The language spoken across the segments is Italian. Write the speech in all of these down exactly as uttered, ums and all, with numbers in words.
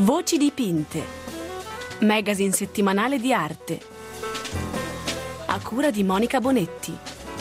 Voci dipinte, magazine settimanale di arte, a cura di Monica Bonetti.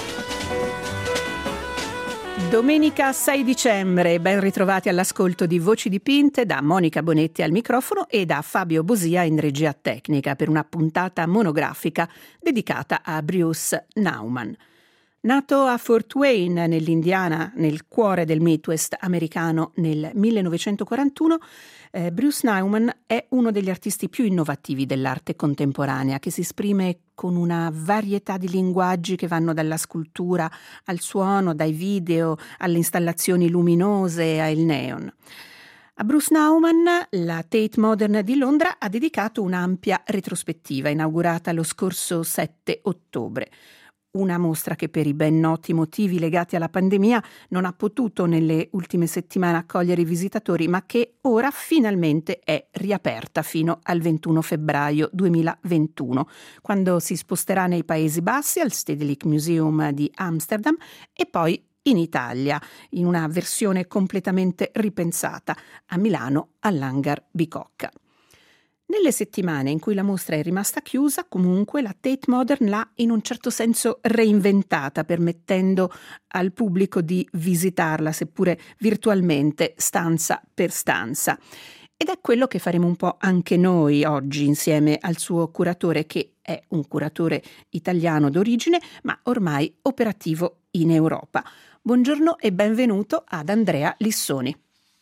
Domenica sei dicembre, ben ritrovati all'ascolto di Voci dipinte da Monica Bonetti al microfono e da Fabio Bosia in regia tecnica per una puntata monografica dedicata a Bruce Nauman. Nato a Fort Wayne, nell'Indiana, nel cuore del Midwest americano nel millenovecentoquarantuno, eh, Bruce Nauman è uno degli artisti più innovativi dell'arte contemporanea, che si esprime con una varietà di linguaggi che vanno dalla scultura al suono, dai video alle installazioni luminose al neon. A Bruce Nauman la Tate Modern di Londra ha dedicato un'ampia retrospettiva inaugurata lo scorso sette ottobre. Una mostra che per i ben noti motivi legati alla pandemia non ha potuto nelle ultime settimane accogliere i visitatori, ma che ora finalmente è riaperta fino al ventuno febbraio duemilaventuno, quando si sposterà nei Paesi Bassi al Stedelijk Museum di Amsterdam e poi in Italia, in una versione completamente ripensata, a Milano all'Hangar Bicocca. Nelle settimane in cui la mostra è rimasta chiusa, comunque, la Tate Modern l'ha in un certo senso reinventata, permettendo al pubblico di visitarla, seppure virtualmente, stanza per stanza. Ed è quello che faremo un po' anche noi oggi, insieme al suo curatore, che è un curatore italiano d'origine, ma ormai operativo in Europa. Buongiorno e benvenuto ad Andrea Lissoni.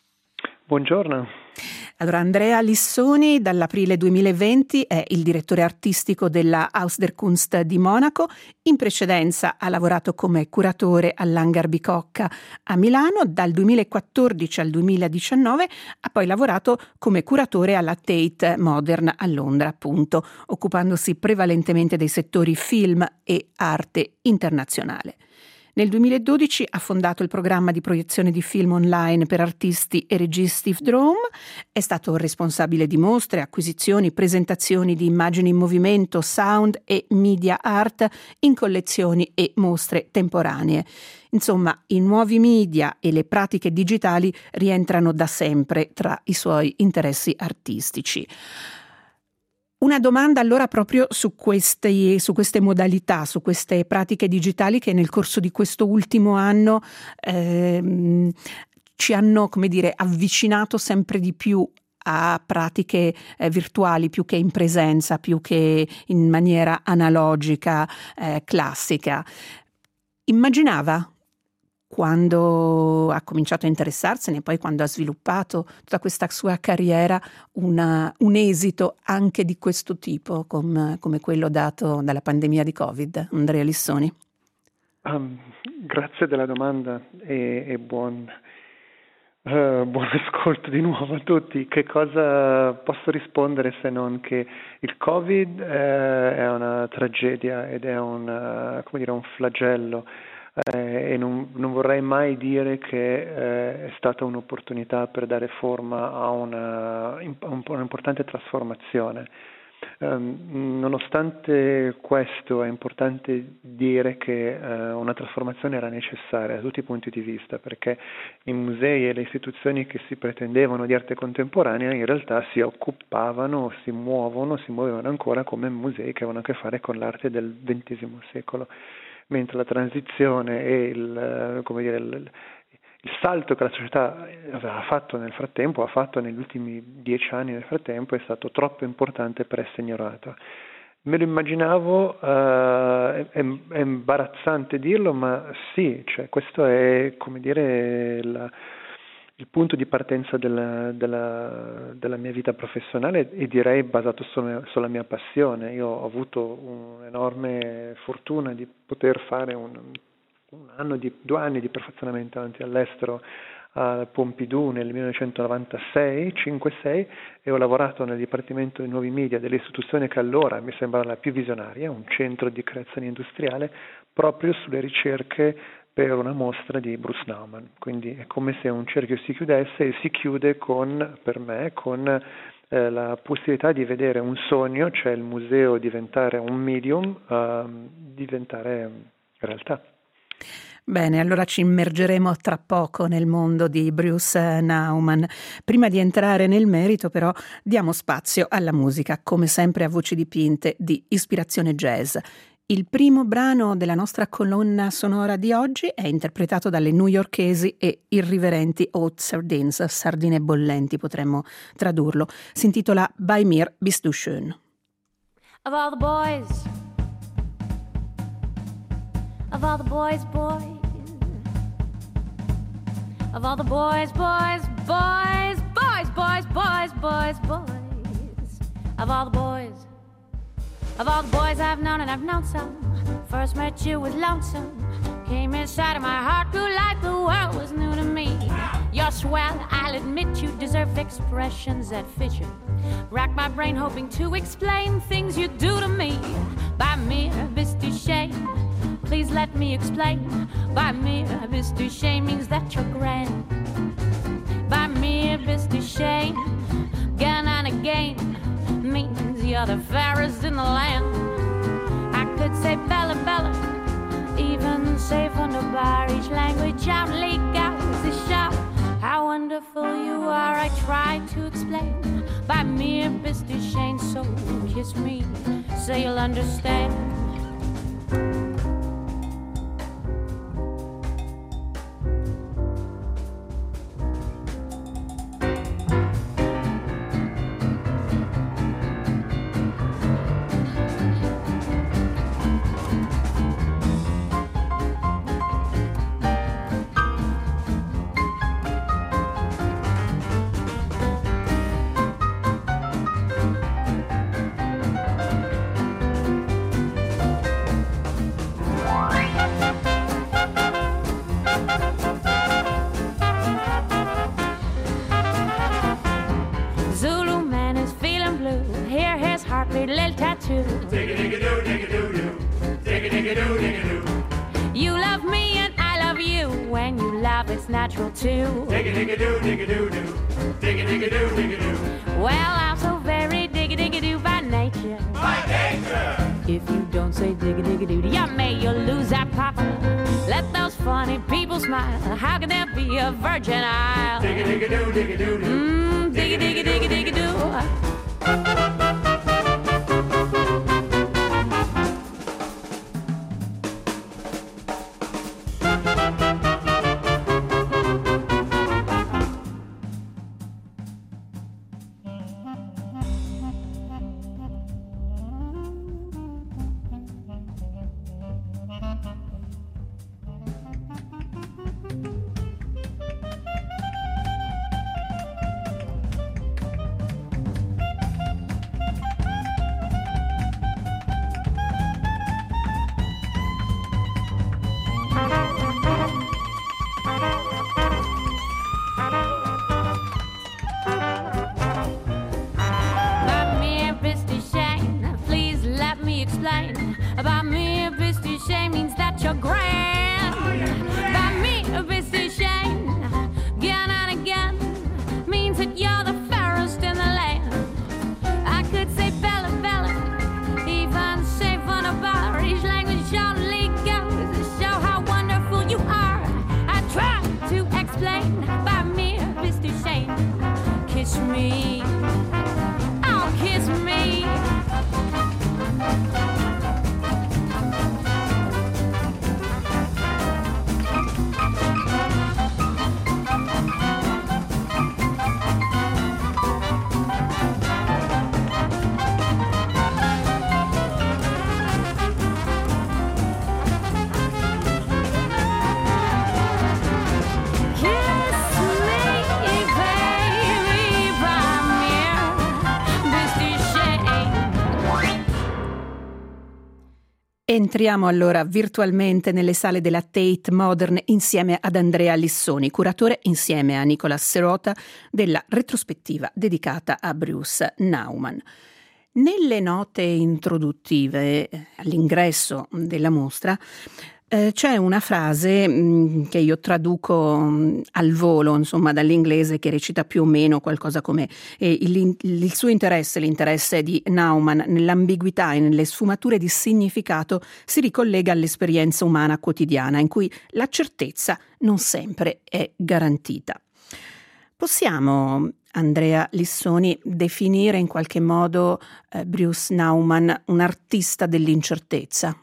Buongiorno. Allora, Andrea Lissoni dall'aprile duemilaventi è il direttore artistico della Haus der Kunst di Monaco. In precedenza ha lavorato come curatore all'Hangar Bicocca a Milano. Dal duemilaquattordici al duemiladiciannove ha poi lavorato come curatore alla Tate Modern a Londra, appunto, occupandosi prevalentemente dei settori film e arte internazionale. Nel duemiladodici ha fondato il programma di proiezione di film online per artisti e registi Drome, è stato responsabile di mostre, acquisizioni, presentazioni di immagini in movimento, sound e media art in collezioni e mostre temporanee. Insomma, i nuovi media e le pratiche digitali rientrano da sempre tra i suoi interessi artistici. Una domanda allora proprio su queste, su queste modalità, su queste pratiche digitali che nel corso di questo ultimo anno ehm, ci hanno, come dire, avvicinato sempre di più a pratiche eh, virtuali più che in presenza, più che in maniera analogica, eh, classica. Immaginava, quando ha cominciato a interessarsene e poi quando ha sviluppato tutta questa sua carriera, una, un esito anche di questo tipo, com, come quello dato dalla pandemia di Covid? Andrea Lissoni. Um, grazie della domanda e, e buon, uh, buon ascolto di nuovo a tutti. Che cosa posso rispondere se non che il Covid è, è una tragedia ed è una, come dire, un flagello. Eh, e non, non vorrei mai dire che eh, è stata un'opportunità per dare forma a una, un, un'importante trasformazione. Um, nonostante questo è importante dire che uh, una trasformazione era necessaria da tutti i punti di vista, perché i musei e le istituzioni che si pretendevano di arte contemporanea in realtà si occupavano, si muovono, si muovevano ancora come musei che avevano a che fare con l'arte del ventesimo secolo. Mentre la transizione e il, come dire, il, il salto che la società aveva fatto nel frattempo, ha fatto negli ultimi dieci anni nel frattempo, è stato troppo importante per essere ignorato. Me lo immaginavo, uh, è, è imbarazzante dirlo, ma sì, cioè questo è, come dire, la, il punto di partenza della, della, della mia vita professionale e direi basato solo sulla mia passione. Io ho avuto un'enorme fortuna di poter fare un, un anno di, due anni di perfezionamento anzi all'estero al Pompidou nel millenovecentonovantasei, cinque sei, e ho lavorato nel Dipartimento dei Nuovi Media dell'istituzione che allora mi sembrava la più visionaria, un centro di creazione industriale, proprio sulle ricerche per una mostra di Bruce Nauman. Quindi è come se un cerchio si chiudesse e si chiude con, per me, con eh, la possibilità di vedere un sogno, cioè il museo diventare un medium, uh, diventare realtà. Bene, allora ci immergeremo tra poco nel mondo di Bruce Nauman. Prima di entrare nel merito, però, diamo spazio alla musica, come sempre a voci dipinte di ispirazione jazz. Il primo brano della nostra colonna sonora di oggi è interpretato dalle newyorkesi e irriverenti Hot Sardines, sardine bollenti potremmo tradurlo. Si intitola Bei mir bist du schön. Of all the boys, of all the boys, boys, of all the boys, boys, boys, boys, boys, boys, boys, boys, of all the boys, of all the boys I've known, and I've known some. First met you was lonesome, came inside of my heart, grew like the world was new to me. You're swell, I'll admit you deserve expressions that fit you. Rack my brain hoping to explain things you do to me. Bei mir bist du schön, please let me explain. Bei mir bist du schön means that you're grand. Bei mir bist du schön, again and again, means you're the fairest in the land. I could say Bella Bella, even say wunderbar, each language out, leak out the shout. How wonderful you are, I try to explain. Bei mir bist du schön, so kiss me, so you'll understand. Little tattoo. Dig-a-dig-a-doo, dig-a-doo-doo. Dig-a-dig-a-doo, dig-a-doo. You love me and I love you. When you love, it's natural too. Dig-a-dig-a-doo, dig-a-doo-doo. Dig-a-dig-a-doo, dig-a-doo. Well, I'm so very dig-a-dig-a-doo by nature. By nature. If you don't say dig-a-dig-a-doo, you may you'll lose that papa. Let those funny people smile. How can there be a virgin isle? Dig-a-dig-a-doo, dig-a-doo-doo. Mmm, dig-a-dig-a-dig-a-dig-a-doo. About me, bist du schön means that you're grand. By me, bist du schön, again and again, means that you're the fairest in the land. I could say Bella Bella, even say wunderbar, each language only goes to show how wonderful you are. I try to explain, by me, bist du schön, kiss me, oh kiss me. Entriamo allora virtualmente nelle sale della Tate Modern insieme ad Andrea Lissoni, curatore insieme a Nicolas Serota della retrospettiva dedicata a Bruce Nauman. Nelle note introduttive all'ingresso della mostra Eh, c'è una frase mh, che io traduco mh, al volo, insomma, dall'inglese, che recita più o meno qualcosa come eh, il, il suo interesse, l'interesse di Naumann nell'ambiguità e nelle sfumature di significato si ricollega all'esperienza umana quotidiana, in cui la certezza non sempre è garantita. Possiamo, Andrea Lissoni, definire in qualche modo eh, Bruce Naumann un artista dell'incertezza?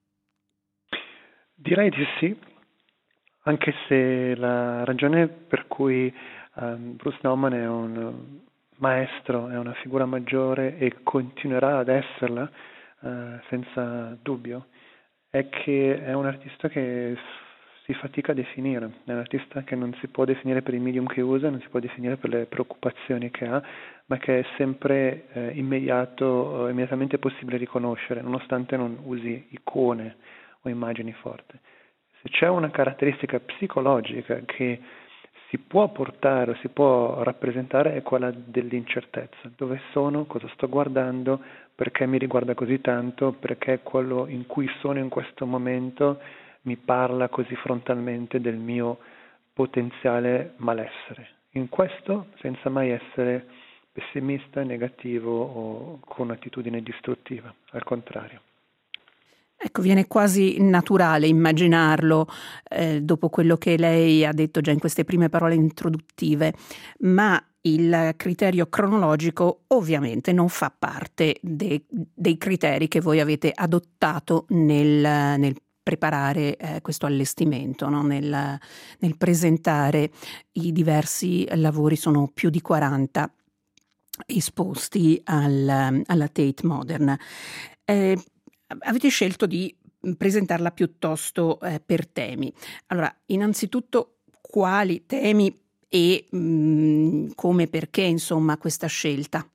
Direi di sì, anche se la ragione per cui um, Bruce Naumann è un maestro, è una figura maggiore e continuerà ad esserla uh, senza dubbio, è che è un artista che si fatica a definire, è un artista che non si può definire per i medium che usa, non si può definire per le preoccupazioni che ha, ma che è sempre eh, immediato, eh, immediatamente possibile riconoscere, nonostante non usi icone o immagini forti. Se c'è una caratteristica psicologica che si può portare o si può rappresentare è quella dell'incertezza. Dove sono, cosa sto guardando, perché mi riguarda così tanto, perché quello in cui sono in questo momento mi parla così frontalmente del mio potenziale malessere. In questo, senza mai essere pessimista, negativo o con attitudine distruttiva, al contrario. Ecco, viene quasi naturale immaginarlo eh, dopo quello che lei ha detto già in queste prime parole introduttive, ma il criterio cronologico ovviamente non fa parte de- dei criteri che voi avete adottato nel, nel preparare eh, questo allestimento, no? nel, nel presentare i diversi lavori. Sono più di quaranta esposti al, alla Tate Modern. Eh, Avete scelto di presentarla piuttosto eh, per temi. Allora, innanzitutto, quali temi e mh, come, perché, insomma, questa scelta?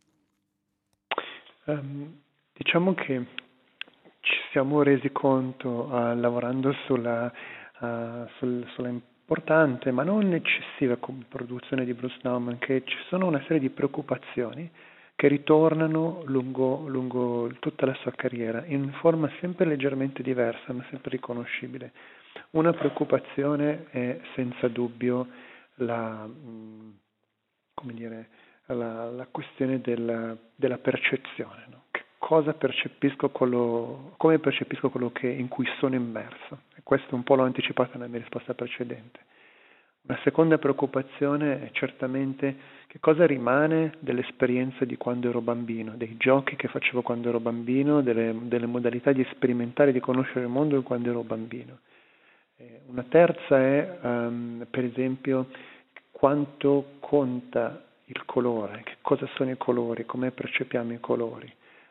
Um, diciamo che ci siamo resi conto uh, lavorando sulla, uh, sul, sulla importante, ma non eccessiva produzione di Bruce Naumann, che ci sono una serie di preoccupazioni che ritornano lungo, lungo tutta la sua carriera, in forma sempre leggermente diversa, ma sempre riconoscibile. Una preoccupazione è senza dubbio la, come dire, la, la questione della, della percezione, no? Che cosa percepisco, quello, come percepisco quello che, in cui sono immerso. E questo un po' l'ho anticipato nella mia risposta precedente. Una seconda preoccupazione è certamente che cosa rimane dell'esperienza di quando ero bambino, dei giochi che facevo quando ero bambino, delle, delle modalità di sperimentare e di conoscere il mondo quando ero bambino. Eh, una terza è, um, per esempio, quanto conta il colore, che cosa sono i colori, come percepiamo i colori.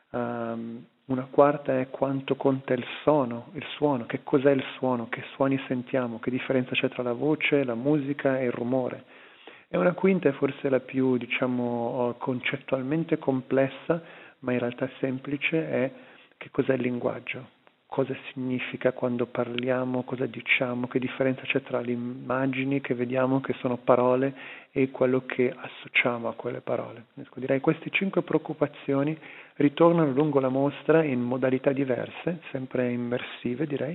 Um, Una quarta è quanto conta il suono, il suono, che cos'è il suono, che suoni sentiamo, che differenza c'è tra la voce, la musica e il rumore. E una quinta è forse la più, diciamo, concettualmente complessa, ma in realtà semplice, è che cos'è il linguaggio, cosa significa quando parliamo, cosa diciamo, che differenza c'è tra le immagini che vediamo, che sono parole, e quello che associamo a quelle parole. Direi che queste cinque preoccupazioni ritornano lungo la mostra in modalità diverse, sempre immersive direi,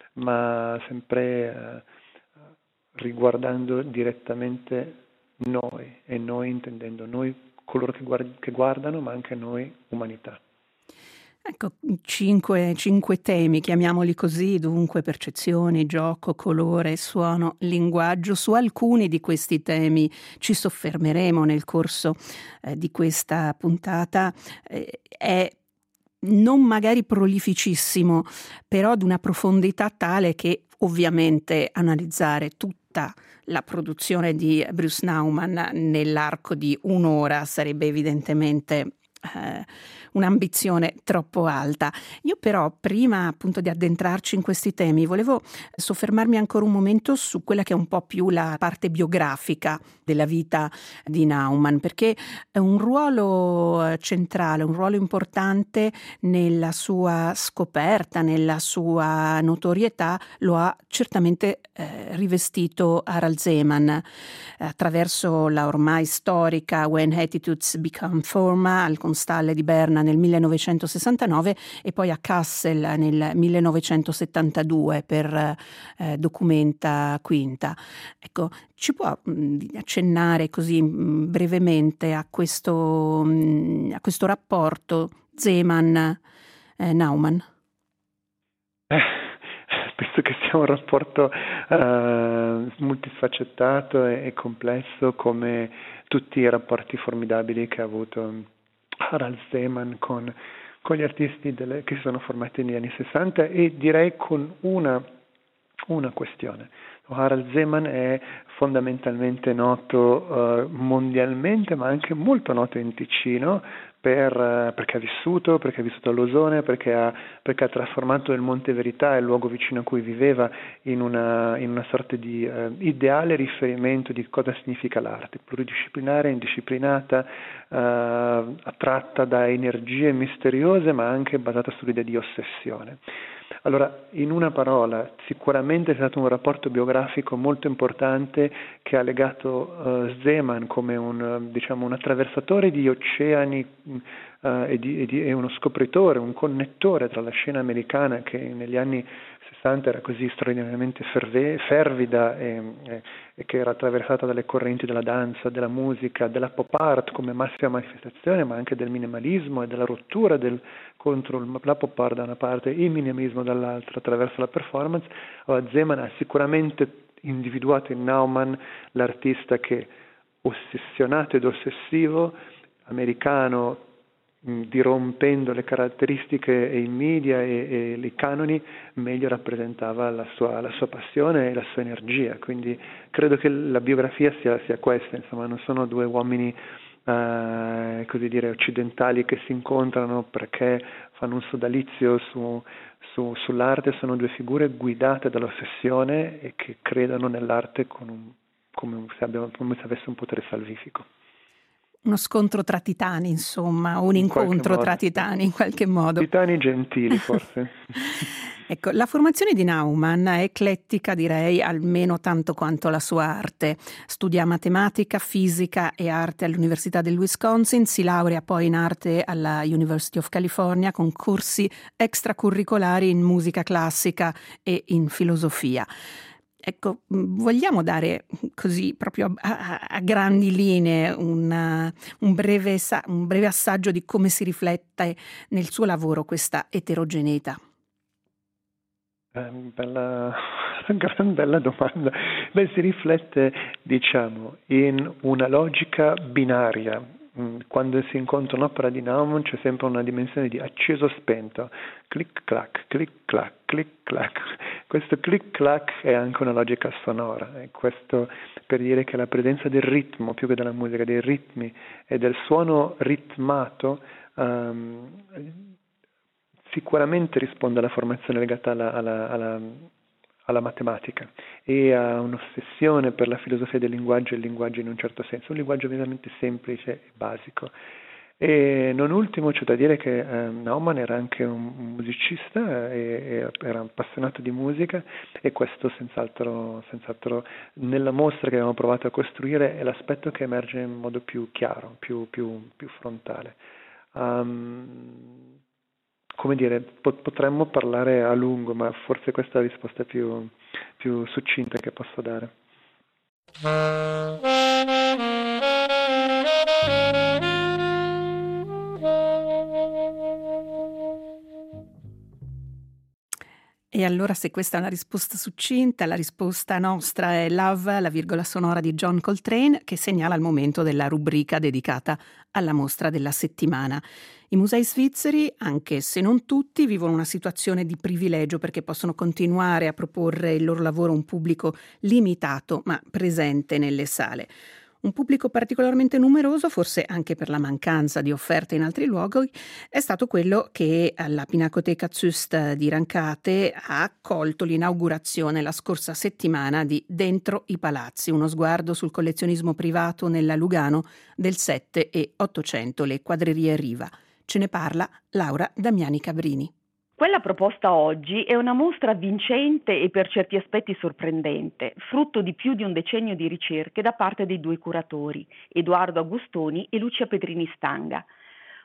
ma sempre eh, riguardando direttamente noi, e noi intendendo noi coloro che, guard- che guardano, ma anche noi umanità. Ecco, cinque, cinque temi, chiamiamoli così, dunque percezione, gioco, colore, suono, linguaggio. Su alcuni di questi temi ci soffermeremo nel corso eh, di questa puntata. Eh, è non magari prolificissimo, però ad una profondità tale che ovviamente analizzare tutta la produzione di Bruce Naumann nell'arco di un'ora sarebbe evidentemente Eh, un'ambizione troppo alta. Io però, prima appunto di addentrarci in questi temi, volevo soffermarmi ancora un momento su quella che è un po' più la parte biografica della vita di Naumann, perché un ruolo centrale, un ruolo importante nella sua scoperta, nella sua notorietà lo ha certamente eh, rivestito Harald Seemann attraverso la ormai storica When Attitudes Become Formal, Hofmannsthal di Berna nel millenovecentosessantanove e poi a Kassel nel millenovecentosettantadue per eh, Documenta Quinta. Ecco, ci può mh, accennare così mh, brevemente a questo, mh, a questo rapporto Zeman-Naumann? Eh, penso che sia un rapporto uh, multifaccettato e, e complesso, come tutti i rapporti formidabili che ha avuto Harald Zeman con, con gli artisti delle, che si sono formati negli anni sessanta, e direi con una, una questione. Harald Zeman è fondamentalmente noto uh, mondialmente, ma anche molto noto in Ticino, per, uh, perché ha vissuto, perché ha vissuto all'Osone, perché ha, perché ha trasformato il Monte Verità, il luogo vicino a cui viveva, in una, in una sorta di uh, ideale riferimento di cosa significa l'arte, pluridisciplinare, indisciplinata, uh, attratta da energie misteriose, ma anche basata sull'idea di ossessione. Allora, in una parola, sicuramente è stato un rapporto biografico molto importante che ha legato uh, Zeman come un, diciamo, un attraversatore di oceani uh, e, di, e, di, e uno scopritore, un connettore tra la scena americana, che negli anni sessanta era così straordinariamente ferve, fervida e, e, e che era attraversata dalle correnti della danza, della musica, della pop art come massima manifestazione, ma anche del minimalismo e della rottura del, contro la pop art da una parte e il minimalismo dall'altra attraverso la performance. Allora, Zeman ha sicuramente individuato in Naumann l'artista che, ossessionato ed ossessivo, americano, dirompendo le caratteristiche e i media e, e i canoni, meglio rappresentava la sua, la sua passione e la sua energia. Quindi credo che la biografia sia, sia questa, insomma, non sono due uomini eh, così dire occidentali che si incontrano perché fanno un sodalizio su, su, sull'arte, sono due figure guidate dall'ossessione e che credono nell'arte con un, come, se abbia, come se avesse un potere salvifico. Uno scontro tra titani, insomma, un in incontro tra titani in qualche modo. Titani gentili, forse. Ecco, la formazione di Naumann è eclettica, direi, almeno tanto quanto la sua arte. Studia matematica, fisica e arte all'Università del Wisconsin, si laurea poi in arte alla University of California con corsi extracurricolari in musica classica e in filosofia. Ecco, vogliamo dare così proprio a, a, a grandi linee una, un, breve, un breve assaggio di come si riflette nel suo lavoro questa eterogeneità? Eh, bella, gran bella domanda. Beh, si riflette, diciamo, in una logica binaria. Quando si incontra un'opera di Naumann c'è sempre una dimensione di acceso-spento, clic-clac, clic-clac, clic-clac. Questo clic-clac è anche una logica sonora, e questo per dire che la presenza del ritmo, più che della musica, dei ritmi e del suono ritmato um, sicuramente risponde alla formazione legata alla, alla, alla, alla matematica e a un'ossessione per la filosofia del linguaggio e il linguaggio in un certo senso, un linguaggio veramente semplice e basico. E non ultimo c'è da dire che eh, Naumann era anche un, un musicista e, e era appassionato di musica, e questo senz'altro, senz'altro nella mostra che abbiamo provato a costruire è l'aspetto che emerge in modo più chiaro, più, più, più frontale. Um, come dire, potremmo parlare a lungo, ma forse questa è la risposta più, più succinta che posso dare. E allora, se questa è una risposta succinta, la risposta nostra è Love, la virgola sonora di John Coltrane, che segnala il momento della rubrica dedicata alla mostra della settimana. I musei svizzeri, anche se non tutti, vivono una situazione di privilegio perché possono continuare a proporre il loro lavoro a un pubblico limitato ma presente nelle sale. Un pubblico particolarmente numeroso, forse anche per la mancanza di offerte in altri luoghi, è stato quello che alla Pinacoteca Züst di Rancate ha accolto l'inaugurazione la scorsa settimana di Dentro i Palazzi, uno sguardo sul collezionismo privato nella Lugano del Sette e Ottocento, le quadrerie Riva. Ce ne parla Laura Damiani Cabrini. Quella proposta oggi è una mostra vincente e per certi aspetti sorprendente, frutto di più di un decennio di ricerche da parte dei due curatori, Edoardo Agostoni e Lucia Pedrini Stanga.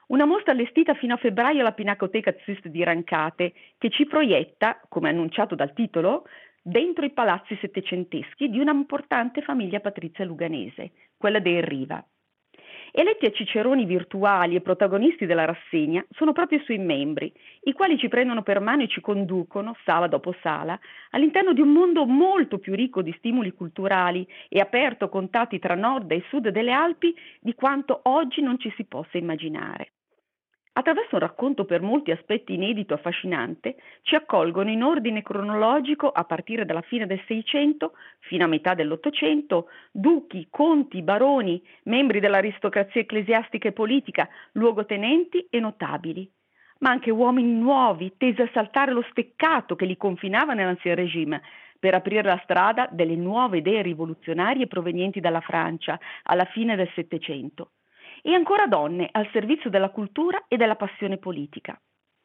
Una mostra allestita fino a febbraio alla Pinacoteca Züst di Rancate, che ci proietta, come annunciato dal titolo, dentro i palazzi settecenteschi di una importante famiglia patrizia luganese, quella dei Riva. Eletti a ciceroni virtuali e protagonisti della rassegna sono proprio i suoi membri, i quali ci prendono per mano e ci conducono, sala dopo sala, all'interno di un mondo molto più ricco di stimoli culturali e aperto a contatti tra nord e sud delle Alpi di quanto oggi non ci si possa immaginare. Attraverso un racconto per molti aspetti inedito e affascinante, ci accolgono in ordine cronologico a partire dalla fine del Seicento fino a metà dell'Ottocento, duchi, conti, baroni, membri dell'aristocrazia ecclesiastica e politica, luogotenenti e notabili, ma anche uomini nuovi tesi a saltare lo steccato che li confinava nell'Ancien Régime per aprire la strada delle nuove idee rivoluzionarie provenienti dalla Francia alla fine del Settecento. E ancora donne al servizio della cultura e della passione politica.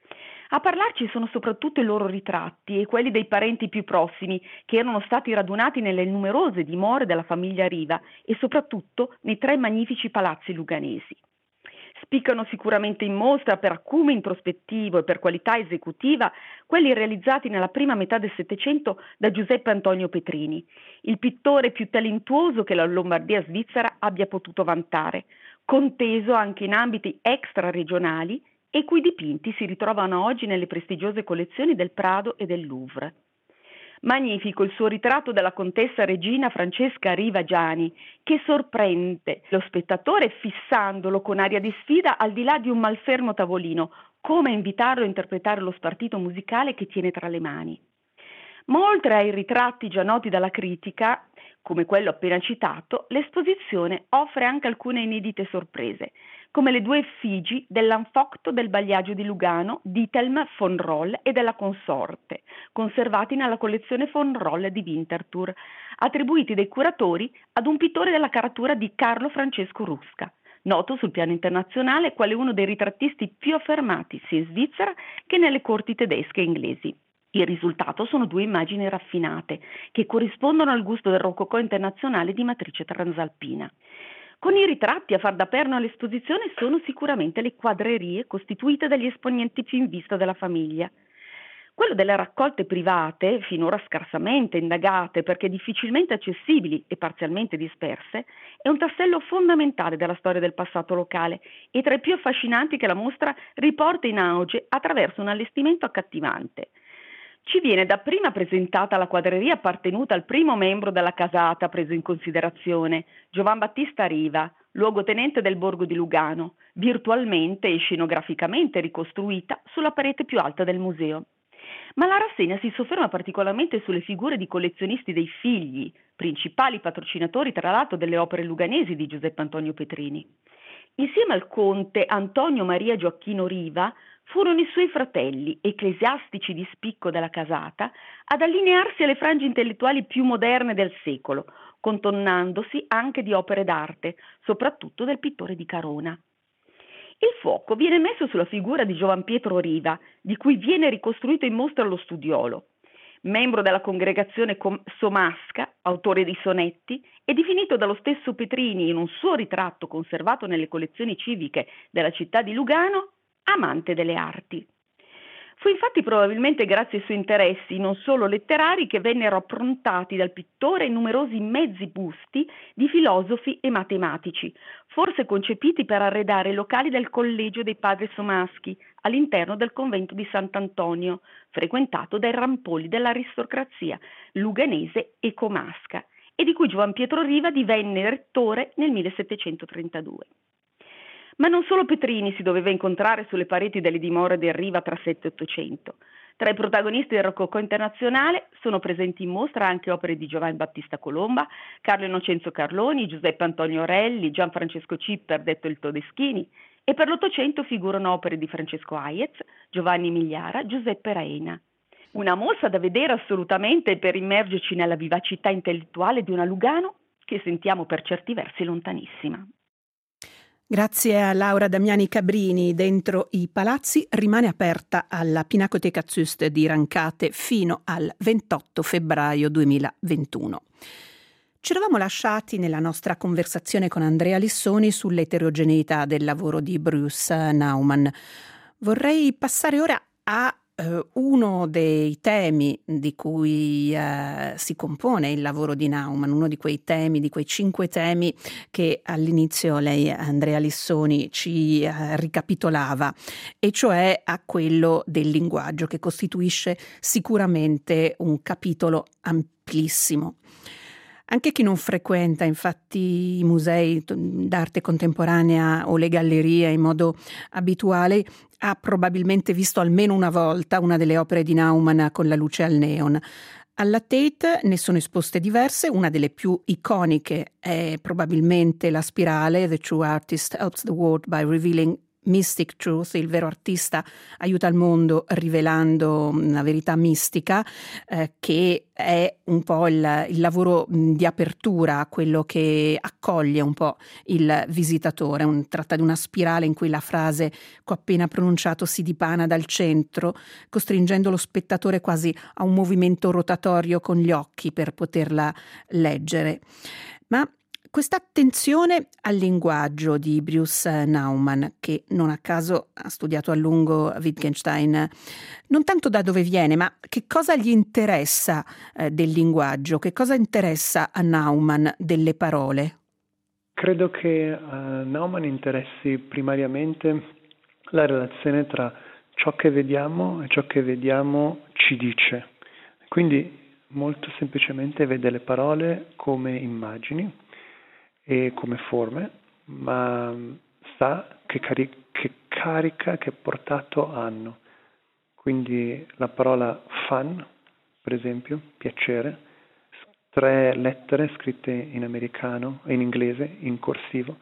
A parlarci sono soprattutto i loro ritratti e quelli dei parenti più prossimi che erano stati radunati nelle numerose dimore della famiglia Riva e soprattutto nei tre magnifici palazzi luganesi. Spiccano sicuramente in mostra per acume introspettivo e per qualità esecutiva quelli realizzati nella prima metà del Settecento da Giuseppe Antonio Petrini, il pittore più talentuoso che la Lombardia svizzera abbia potuto vantare, conteso anche in ambiti extraregionali e i cui dipinti si ritrovano oggi nelle prestigiose collezioni del Prado e del Louvre. Magnifico il suo ritratto della contessa regina Francesca Riva Giani, che sorprende lo spettatore fissandolo con aria di sfida al di là di un malfermo tavolino, come invitarlo a interpretare lo spartito musicale che tiene tra le mani. Ma oltre ai ritratti già noti dalla critica, come quello appena citato, l'esposizione offre anche alcune inedite sorprese, come le due effigi dell'anfocto del bagliaggio di Lugano di Telm von Roll e della consorte, conservati nella collezione von Roll di Winterthur, attribuiti dai curatori ad un pittore della caratura di Carlo Francesco Rusca, noto sul piano internazionale quale uno dei ritrattisti più affermati sia in Svizzera che nelle corti tedesche e inglesi. Il risultato sono due immagini raffinate, che corrispondono al gusto del rococò internazionale di matrice transalpina. Con i ritratti a far da perno all'esposizione sono sicuramente le quadrerie costituite dagli esponenti più in vista della famiglia. Quello delle raccolte private, finora scarsamente indagate perché difficilmente accessibili e parzialmente disperse, è un tassello fondamentale della storia del passato locale e tra i più affascinanti che la mostra riporta in auge attraverso un allestimento accattivante. Ci viene dapprima presentata la quadreria appartenuta al primo membro della casata preso in considerazione, Giovan Battista Riva, luogotenente del borgo di Lugano, virtualmente e scenograficamente ricostruita sulla parete più alta del museo. Ma la rassegna si sofferma particolarmente sulle figure di collezionisti dei figli, principali patrocinatori tra l'altro delle opere luganesi di Giuseppe Antonio Petrini. Insieme al conte Antonio Maria Gioacchino Riva furono i suoi fratelli, ecclesiastici di spicco della casata, ad allinearsi alle frange intellettuali più moderne del secolo, contonnandosi anche di opere d'arte, soprattutto del pittore di Carona. Il fuoco viene messo sulla figura di Giovan Pietro Riva, di cui viene ricostruito in mostra lo studiolo. Membro della congregazione Somasca, autore di sonetti, e definito dallo stesso Petrini in un suo ritratto conservato nelle collezioni civiche della città di Lugano, amante delle arti. Fu infatti probabilmente grazie ai suoi interessi, non solo letterari, che vennero approntati dal pittore numerosi mezzi busti di filosofi e matematici, forse concepiti per arredare i locali del collegio dei padri Somaschi all'interno del convento di Sant'Antonio, frequentato dai rampolli dell'aristocrazia luganese e comasca, e di cui Giovan Pietro Riva divenne rettore nel millesettecentotrentadue. Ma non solo Petrini si doveva incontrare sulle pareti delle dimore del Riva tra sette e ottocento. Tra i protagonisti del Rococò internazionale sono presenti in mostra anche opere di Giovanni Battista Colomba, Carlo Innocenzo Carloni, Giuseppe Antonio Relli, Gianfrancesco Cipper, detto il Todeschini, e per l'Ottocento figurano opere di Francesco Hayez, Giovanni Migliara, Giuseppe Raena. Una mostra da vedere assolutamente per immergerci nella vivacità intellettuale di una Lugano che sentiamo per certi versi lontanissima. Grazie a Laura Damiani Cabrini. Dentro i palazzi rimane aperta alla Pinacoteca Züst di Rancate fino al ventotto febbraio duemilaventuno. Ci eravamo lasciati nella nostra conversazione con Andrea Lissoni sull'eterogeneità del lavoro di Bruce Nauman. Vorrei passare ora a eh, uno dei temi di cui eh, si compone il lavoro di Nauman, uno di quei temi, di quei cinque temi che all'inizio lei, Andrea Lissoni, ci eh, ricapitolava, e cioè a quello del linguaggio, che costituisce sicuramente un capitolo amplissimo. Anche chi non frequenta infatti i musei d'arte contemporanea o le gallerie in modo abituale ha probabilmente visto almeno una volta una delle opere di Nauman con la luce al neon. Alla Tate ne sono esposte diverse, una delle più iconiche è probabilmente la spirale The True Artist Helps the World by Revealing Mystic Truth, il vero artista aiuta il mondo rivelando una verità mistica, eh, che è un po' il, il lavoro di apertura, quello che accoglie un po' il visitatore. Un, tratta di una spirale in cui la frase che ho appena pronunciato si dipana dal centro, costringendo lo spettatore quasi a un movimento rotatorio con gli occhi per poterla leggere. Ma questa attenzione al linguaggio di Bruce Nauman, che non a caso ha studiato a lungo Wittgenstein, non tanto da dove viene, ma che cosa gli interessa eh, del linguaggio, che cosa interessa a Nauman delle parole? Credo che a Nauman interessi primariamente la relazione tra ciò che vediamo e ciò che vediamo ci dice. Quindi molto semplicemente vede le parole come immagini e come forme, ma sa che, cari- che carica, che portato hanno. Quindi la parola fun, per esempio, piacere, tre lettere scritte in americano, in inglese, in corsivo,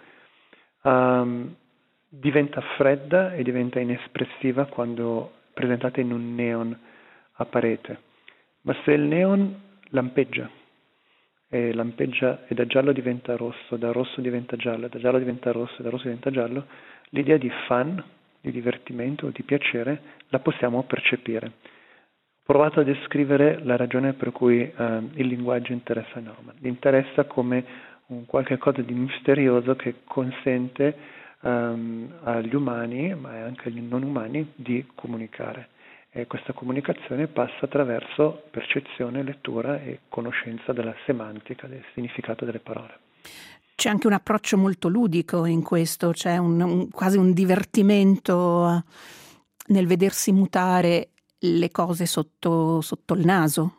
um, diventa fredda e diventa inespressiva quando presentata in un neon a parete. Ma se il neon lampeggia, e lampeggia e da giallo diventa rosso, da rosso diventa giallo, da giallo diventa rosso, da rosso diventa giallo, l'idea di fun, di divertimento, di piacere, la possiamo percepire. Ho provato a descrivere la ragione per cui eh, il linguaggio interessa Nauman. Gli interessa come un qualche cosa di misterioso che consente um, agli umani, ma anche agli non umani, di comunicare. E questa comunicazione passa attraverso percezione, lettura e conoscenza della semantica, del significato delle parole. C'è anche un approccio molto ludico in questo, c'è un, un, quasi un divertimento nel vedersi mutare le cose sotto, sotto il naso.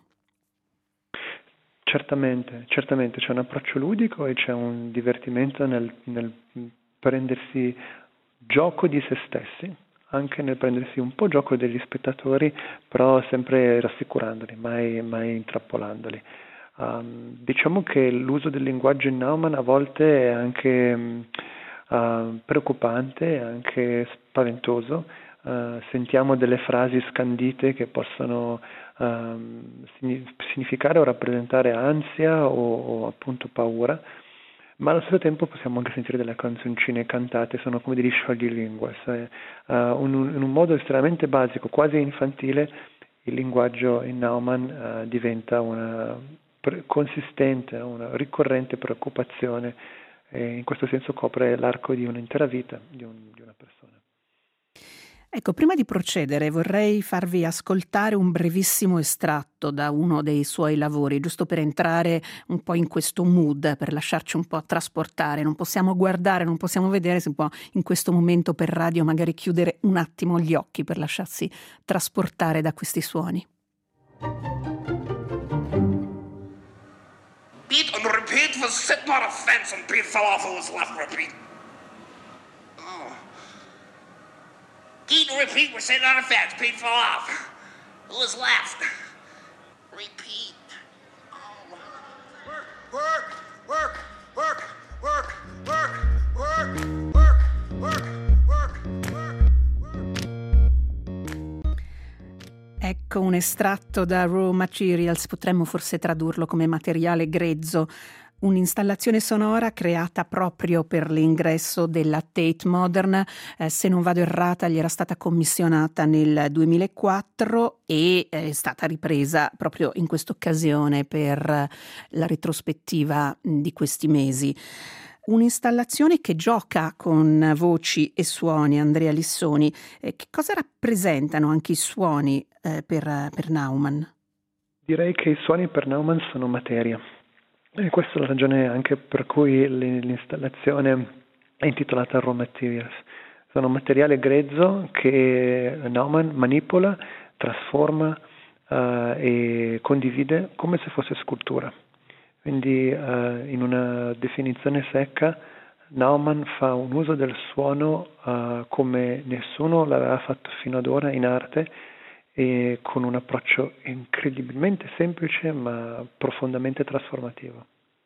Certamente, certamente c'è un approccio ludico e c'è un divertimento nel, nel prendersi gioco di se stessi, anche nel prendersi un po' gioco degli spettatori, però sempre rassicurandoli, mai, mai intrappolandoli. Um, diciamo che l'uso del linguaggio in Nauman a volte è anche um, uh, preoccupante, anche spaventoso. Uh, sentiamo delle frasi scandite che possono um, significare o rappresentare ansia o, o appunto paura. Ma allo stesso tempo possiamo anche sentire delle canzoncine cantate, sono come degli scioglilingue. Uh, un, in un modo estremamente basico, quasi infantile, il linguaggio in Nauman uh, diventa una pre- consistente, una ricorrente preoccupazione e in questo senso copre l'arco di un'intera vita di, un, di una persona. Ecco, prima di procedere vorrei farvi ascoltare un brevissimo estratto da uno dei suoi lavori, giusto per entrare un po' in questo mood, per lasciarci un po' trasportare. Non possiamo guardare, non possiamo vedere, si può in questo momento per radio magari chiudere un attimo gli occhi per lasciarsi trasportare da questi suoni. Pete and Repeat was sitting on a fence and Pete fell off and was left. Repeat. Oh. Pete and Repeat were sitting on a fence. Pete fell off. Who was left? Repeat. Oh. Work, work, work, work, work, work, work, work, work, work, work. Ecco un estratto da Raw Materials, potremmo forse tradurlo come materiale grezzo. Un'installazione sonora creata proprio per l'ingresso della Tate Modern, eh, se non vado errata gli era stata commissionata nel duemilaquattro e è stata ripresa proprio in quest'occasione per la retrospettiva di questi mesi. Un'installazione che gioca con voci e suoni, Andrea Lissoni. Eh, che cosa rappresentano anche i suoni eh, per, per Naumann? Direi che i suoni per Naumann sono materia. E questa è la ragione anche per cui l'installazione è intitolata Raw Materials. Sono materiale grezzo che Naumann manipola, trasforma uh, e condivide come se fosse scultura. Quindi uh, in una definizione secca Naumann fa un uso del suono uh, come nessuno l'aveva fatto fino ad ora in arte, e con un approccio incredibilmente semplice ma profondamente trasformativo.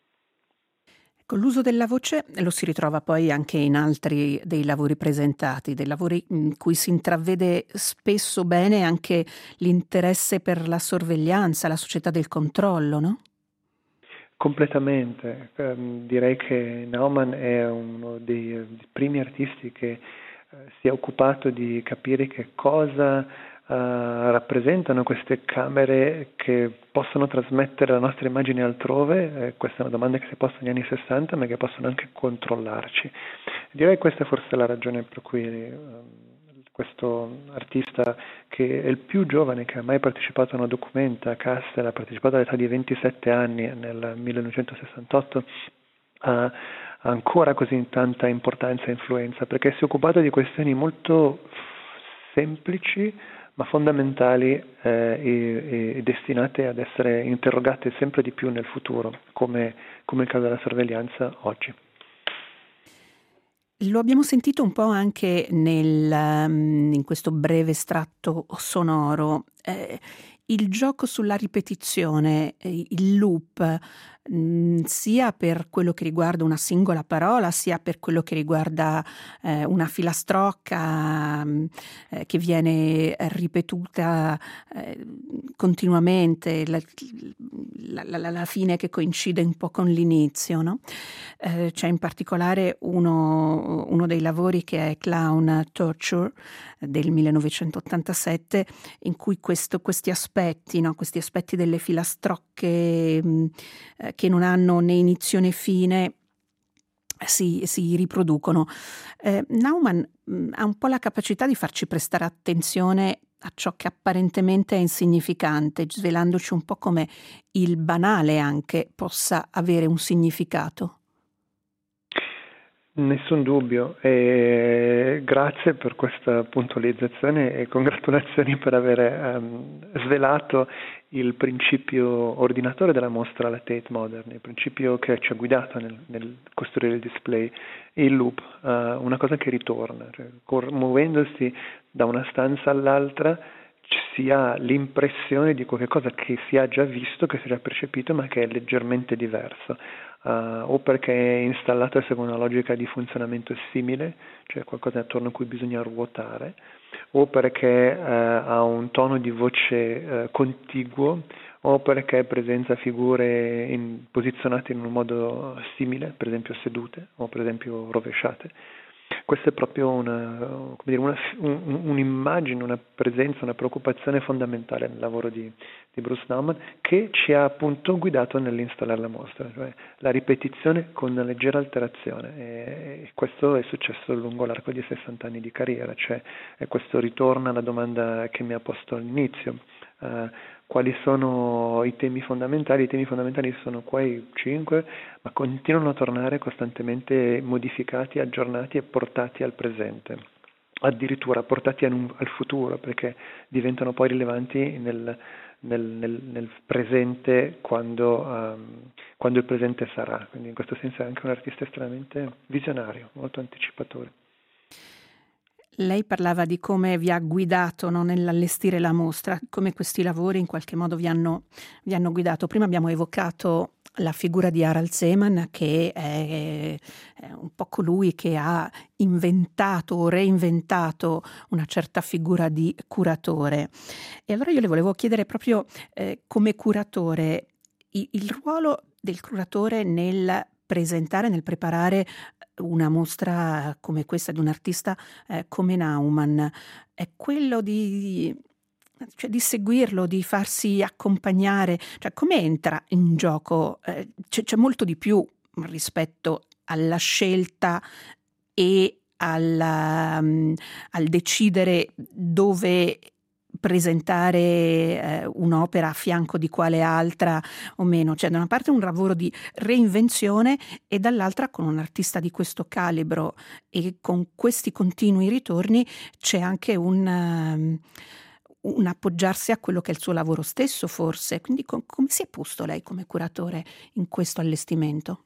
Con l'uso della voce lo si ritrova poi anche in altri dei lavori presentati, dei lavori in cui si intravede spesso bene anche l'interesse per la sorveglianza, la società del controllo, no? Completamente. Eh, direi che Naumann è uno dei, dei primi artisti che eh, si è occupato di capire che cosa Uh, rappresentano queste camere che possono trasmettere la nostra immagine altrove. Eh, questa è una domanda che si è posta negli anni sessanta, ma che possono anche controllarci. Direi che questa è forse la ragione per cui uh, questo artista, che è il più giovane che ha mai partecipato a una documenta, Castel, ha partecipato all'età di ventisette anni nel millenovecentosessantotto, ha ancora così tanta importanza e influenza, perché si è occupato di questioni molto semplici ma fondamentali eh, e, e destinate ad essere interrogate sempre di più nel futuro, come, come il caso della sorveglianza oggi. Lo abbiamo sentito un po' anche nel, in questo breve estratto sonoro. Eh, il gioco sulla ripetizione, il loop, mh, sia per quello che riguarda una singola parola, sia per quello che riguarda eh, una filastrocca mh, eh, che viene ripetuta eh, continuamente, la, la, la, la fine che coincide un po' con l'inizio, no? Eh, c'è in particolare uno, uno dei lavori che è Clown Torture del millenovecentottantasette, in cui questo, questi aspetti, no? questi aspetti delle filastrocche mh, eh, che non hanno né inizio né fine si, si riproducono. Eh, Naumann mh, ha un po' la capacità di farci prestare attenzione a ciò che apparentemente è insignificante, svelandoci un po' come il banale anche possa avere un significato. Nessun dubbio, e grazie per questa puntualizzazione e congratulazioni per aver um, svelato il principio ordinatore della mostra alla Tate Modern, il principio che ci ha guidato nel, nel costruire il display, il loop, uh, una cosa che ritorna, cioè, cor- muovendosi da una stanza all'altra si ha l'impressione di qualcosa che si ha già visto, che si è già percepito, ma che è leggermente diverso. Uh, o perché è installato secondo una logica di funzionamento simile, cioè qualcosa attorno a cui bisogna ruotare, o perché uh, ha un tono di voce uh, contiguo, o perché presenza figure in, posizionate in un modo simile, per esempio sedute o per esempio rovesciate. Questa è proprio una, come dire, una, un, un'immagine, una presenza, una preoccupazione fondamentale nel lavoro di, di Bruce Naumann, che ci ha appunto guidato nell'installare la mostra, cioè la ripetizione con una leggera alterazione, e questo è successo lungo l'arco di sessanta anni di carriera, cioè e questo ritorna alla domanda che mi ha posto all'inizio. Uh, quali sono i temi fondamentali? I temi fondamentali sono quei cinque, ma continuano a tornare costantemente modificati, aggiornati e portati al presente, addirittura portati un, al futuro, perché diventano poi rilevanti nel, nel, nel, nel presente quando, um, quando il presente sarà. Quindi in questo senso è anche un artista estremamente visionario, molto anticipatore. Lei parlava di come vi ha guidato, no, nell'allestire la mostra, come questi lavori in qualche modo vi hanno, vi hanno guidato. Prima abbiamo evocato la figura di Harald Seemann, che è, è un po' colui che ha inventato o reinventato una certa figura di curatore. E allora io le volevo chiedere proprio eh, come curatore il, il ruolo del curatore nel presentare, nel preparare una mostra come questa di un artista eh, come Naumann, è quello di, cioè, di seguirlo, di farsi accompagnare, cioè come entra in gioco? Eh, c'è, c'è molto di più rispetto alla scelta e alla, um, al decidere dove presentare eh, un'opera a fianco di quale altra o meno, cioè da una parte un lavoro di reinvenzione e dall'altra con un artista di questo calibro e con questi continui ritorni c'è anche un, um, un appoggiarsi a quello che è il suo lavoro stesso forse, quindi com- come si è posto lei come curatore in questo allestimento?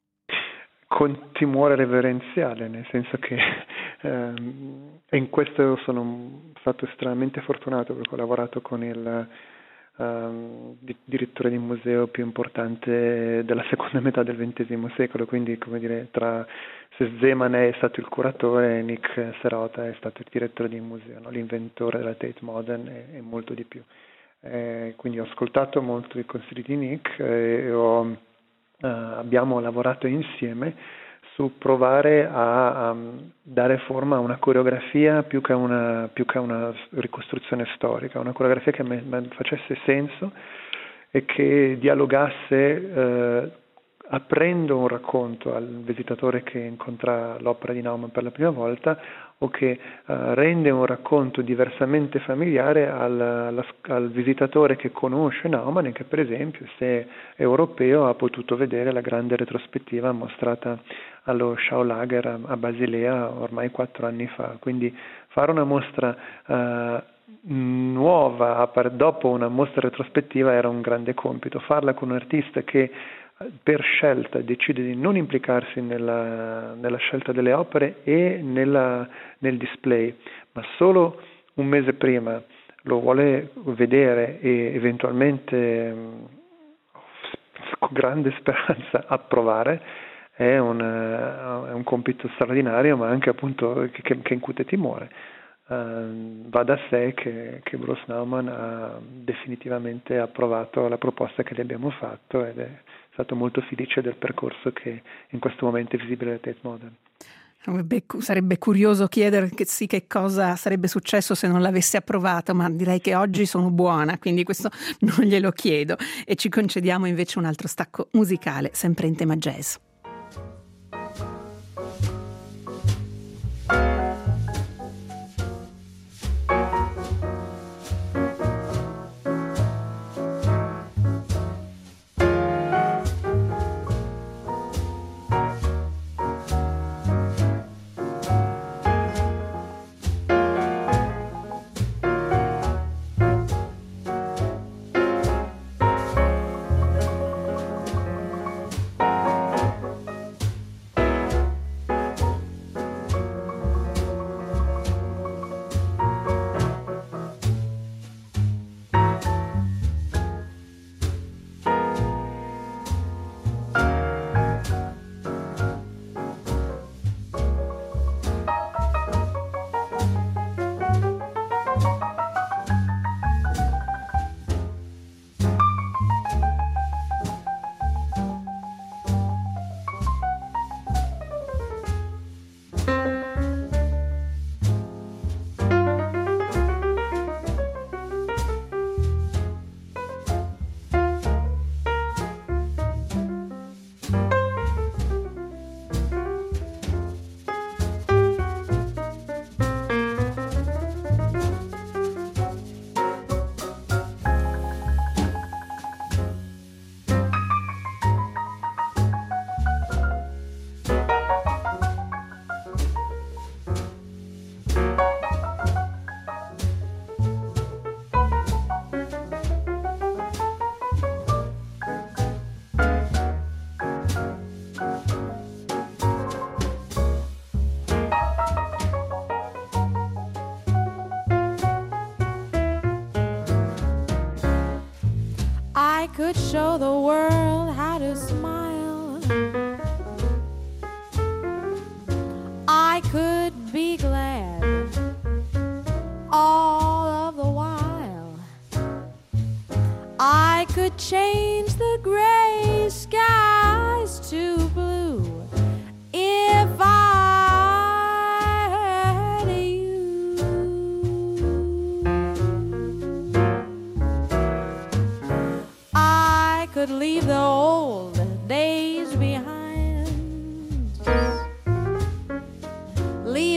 Con timore reverenziale, nel senso che ehm, e in questo sono stato estremamente fortunato perché ho lavorato con il ehm, di, direttore di museo più importante della seconda metà del ventesimo secolo, quindi come dire, tra se Zeman è stato il curatore, Nick Serota è stato il direttore di museo, no? L'inventore della Tate Modern e, e molto di più. Eh, quindi ho ascoltato molto i consigli di Nick e, e ho Uh, abbiamo lavorato insieme su provare a, a dare forma a una coreografia più che a una, più che a una ricostruzione storica, una coreografia che me, me facesse senso e che dialogasse eh, aprendo un racconto al visitatore che incontra l'opera di Naumann per la prima volta o che uh, rende un racconto diversamente familiare al, al, al visitatore che conosce Naumann e che per esempio, se è europeo, ha potuto vedere la grande retrospettiva mostrata allo Schaulager a, a Basilea ormai quattro anni fa. Quindi fare una mostra uh, nuova dopo una mostra retrospettiva era un grande compito. Farla con un artista che per scelta decide di non implicarsi nella, nella scelta delle opere e nella, nel display, ma solo un mese prima lo vuole vedere e eventualmente con grande speranza approvare, è un, è un compito straordinario, ma anche appunto che, che incute timore. Uh, va da sé che, che Bruce Naumann ha definitivamente approvato la proposta che gli abbiamo fatto ed è stato molto felice del percorso che in questo momento è visibile alla Tate Modern. Beh, sarebbe curioso chiedere che sì, che cosa sarebbe successo se non l'avesse approvato, ma direi che oggi sono buona, quindi questo non glielo chiedo. E ci concediamo invece un altro stacco musicale, sempre in tema jazz. I could show the world how to smile. I could be glad all of the while. I could change the gray sky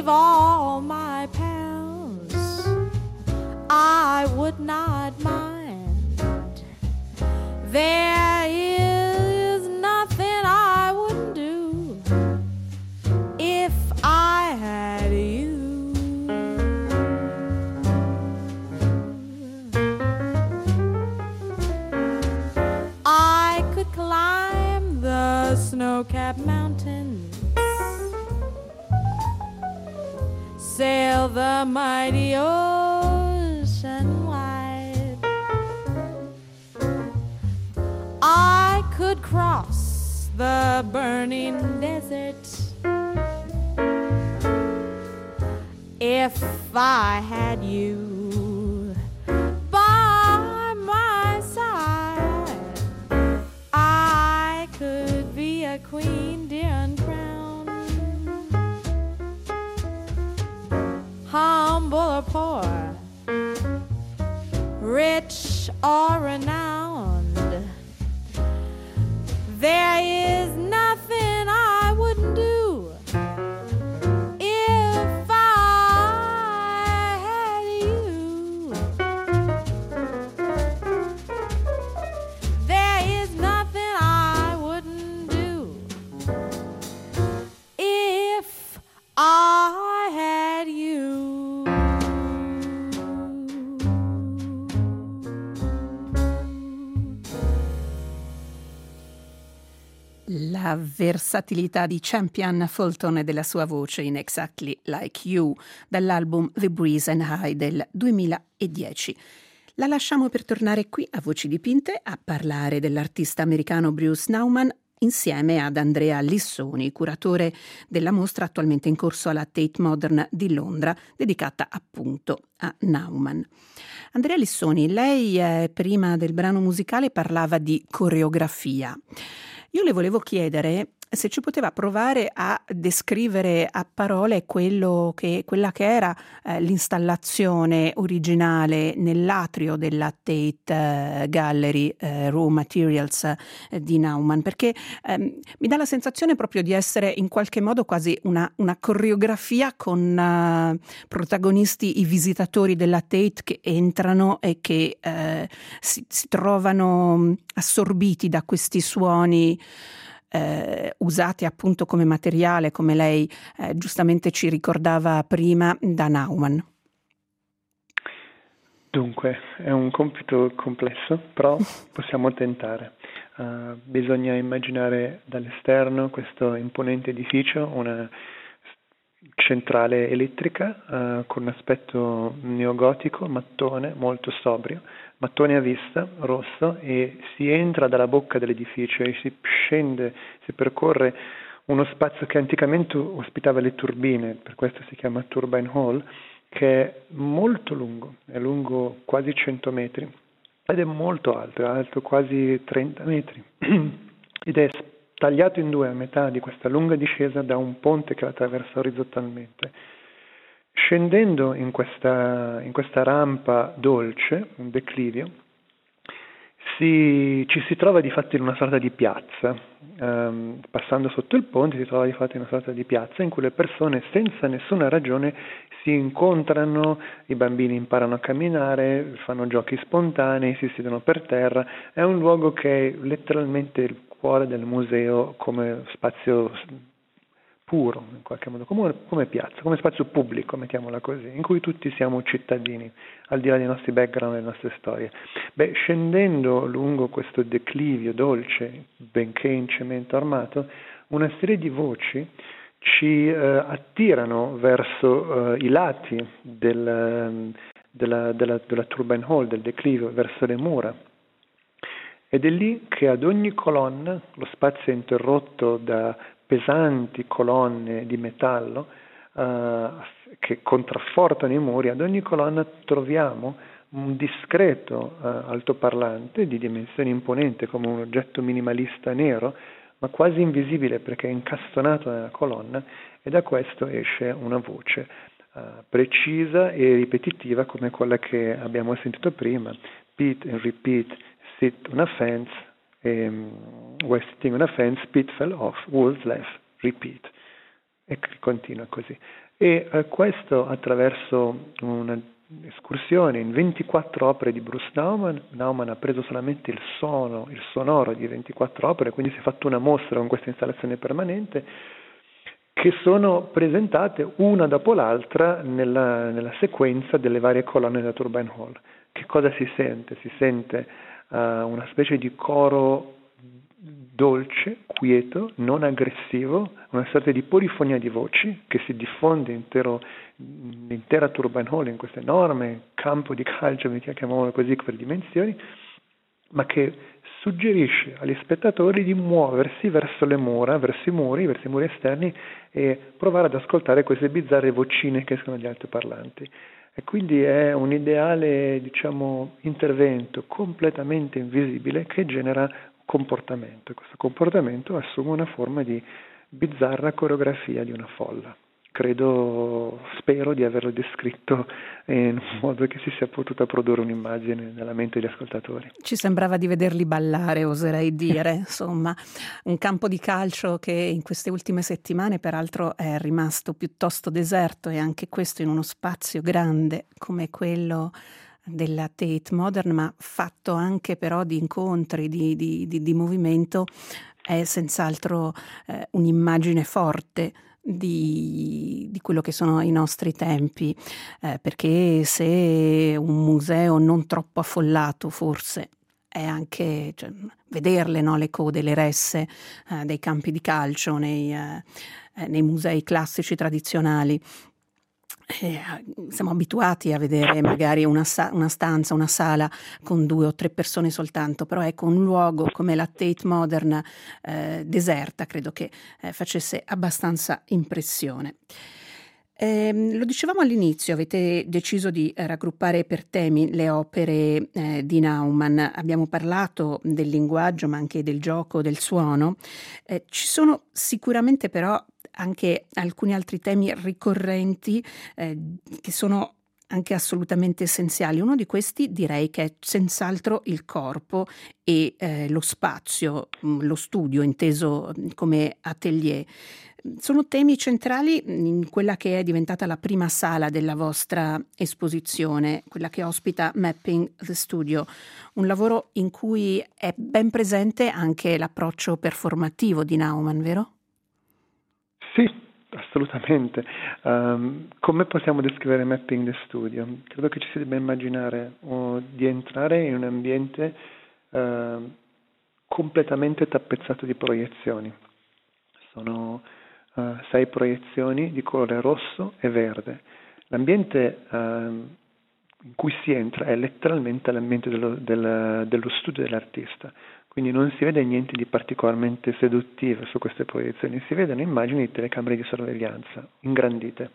leave all my pals, I would not mind. There is nothing I wouldn't do if I had you. I could climb the snow-capped mountains, sail the mighty ocean wide. I could cross the burning desert if I had you by my side. I could be a queen, dear, uncrowned, humble or poor, rich or renowned. There is nothing I wouldn't do if I had you. There is nothing I wouldn't do if I had you. La versatilità di Champion Fulton e della sua voce in Exactly Like You, dall'album The Breeze and High del duemiladieci. La lasciamo per tornare qui a Voci Dipinte a parlare dell'artista americano Bruce Nauman insieme ad Andrea Lissoni, curatore della mostra attualmente in corso alla Tate Modern di Londra, dedicata appunto a Nauman. Andrea Lissoni, lei eh, prima del brano musicale parlava di coreografia. Io le volevo chiedere se ci poteva provare a descrivere a parole quello che, quella che era eh, l'installazione originale nell'atrio della Tate eh, Gallery eh, Raw Materials eh, di Nauman, perché ehm, mi dà la sensazione proprio di essere in qualche modo quasi una, una coreografia con uh, protagonisti i visitatori della Tate che entrano e che eh, si, si trovano assorbiti da questi suoni Eh, usati appunto come materiale, come lei eh, giustamente ci ricordava prima, da Nauman. Dunque, è un compito complesso, però possiamo tentare. Uh, bisogna immaginare dall'esterno questo imponente edificio, una centrale elettrica uh, con un aspetto neogotico, mattone, molto sobrio, mattone a vista, rosso, e si entra dalla bocca dell'edificio e si scende, si percorre uno spazio che anticamente ospitava le turbine, per questo si chiama Turbine Hall, che è molto lungo, è lungo quasi cento metri ed è molto alto, è alto quasi trenta metri ed è tagliato in due a metà di questa lunga discesa da un ponte che la attraversa orizzontalmente. Scendendo in questa, in questa rampa dolce, un declivio, si, ci si trova di fatto in una sorta di piazza. Um, passando sotto il ponte si trova di fatto in una sorta di piazza in cui le persone senza nessuna ragione si incontrano, i bambini imparano a camminare, fanno giochi spontanei, si siedono per terra. È un luogo che è letteralmente il cuore del museo come spazio puro, in qualche modo, come, come piazza, come spazio pubblico, mettiamola così, in cui tutti siamo cittadini, al di là dei nostri background e delle nostre storie. Beh, scendendo lungo questo declivio dolce, benché in cemento armato, una serie di voci ci eh, attirano verso eh, i lati del, della, della, della Turbine Hall, del declivio, verso le mura. Ed è lì che ad ogni colonna, lo spazio è interrotto da pesanti colonne di metallo uh, che contraffortano i muri, ad ogni colonna troviamo un discreto uh, altoparlante di dimensioni imponenti come un oggetto minimalista nero, ma quasi invisibile perché è incastonato nella colonna, e da questo esce una voce uh, precisa e ripetitiva come quella che abbiamo sentito prima, beat and repeat, sit on a fence, Um, while sitting on a fence, Pete fell off, walls left, repeat. e che continua così. E eh, questo attraverso un'escursione in ventiquattro opere di Bruce Nauman. Nauman ha preso solamente il suono, il sonoro di ventiquattro opere, quindi si è fatto una mostra con questa installazione permanente, che sono presentate una dopo l'altra nella, nella sequenza delle varie colonne della Turbine Hall. Che cosa si sente? Si sente uh, una specie di coro dolce, quieto, non aggressivo, una sorta di polifonia di voci che si diffonde intero, l'intera Turbine Hall in questo enorme campo di calcio, chiamiamolo così per dimensioni, ma che suggerisce agli spettatori di muoversi verso le mura, verso i muri, verso i muri esterni e provare ad ascoltare queste bizzarre vocine che escono dagli altoparlanti. E quindi è un ideale, diciamo, intervento completamente invisibile che genera comportamento, e questo comportamento assume una forma di bizzarra coreografia di una folla. Credo, spero di averlo descritto in un modo che si sia potuta produrre un'immagine nella mente degli ascoltatori. Ci sembrava di vederli ballare, oserei dire, insomma, un campo di calcio che in queste ultime settimane peraltro è rimasto piuttosto deserto, e anche questo in uno spazio grande come quello della Tate Modern, ma fatto anche però di incontri, di, di, di, di movimento, è senz'altro eh, un'immagine forte di, di quello che sono i nostri tempi, eh, perché se un museo non troppo affollato forse è anche, cioè, vederle, no, le code, le resse eh, dei campi di calcio nei, eh, nei musei classici tradizionali. Eh, siamo abituati a vedere magari una, sa- una stanza, una sala con due o tre persone soltanto, però ecco, un luogo come la Tate Modern eh, deserta credo che eh, facesse abbastanza impressione. Eh, lo dicevamo all'inizio, avete deciso di eh, raggruppare per temi le opere eh, di Nauman. Abbiamo parlato del linguaggio, ma anche del gioco, del suono. Eh, ci sono sicuramente però anche alcuni altri temi ricorrenti eh, che sono anche assolutamente essenziali. Uno di questi direi che è senz'altro il corpo e eh, lo spazio, lo studio inteso come atelier. Sono temi centrali in quella che è diventata la prima sala della vostra esposizione, quella che ospita Mapping the Studio, un lavoro in cui è ben presente anche l'approccio performativo di Nauman, vero? Sì, assolutamente. Um, come possiamo descrivere Mapping the Studio? Credo che ci si debba immaginare uh, di entrare in un ambiente uh, completamente tappezzato di proiezioni. Sono uh, sei proiezioni di colore rosso e verde. L'ambiente uh, in cui si entra è letteralmente l'ambiente dello, del, dello studio dell'artista. Quindi non si vede niente di particolarmente seduttivo su queste proiezioni, si vedono immagini di telecamere di sorveglianza ingrandite.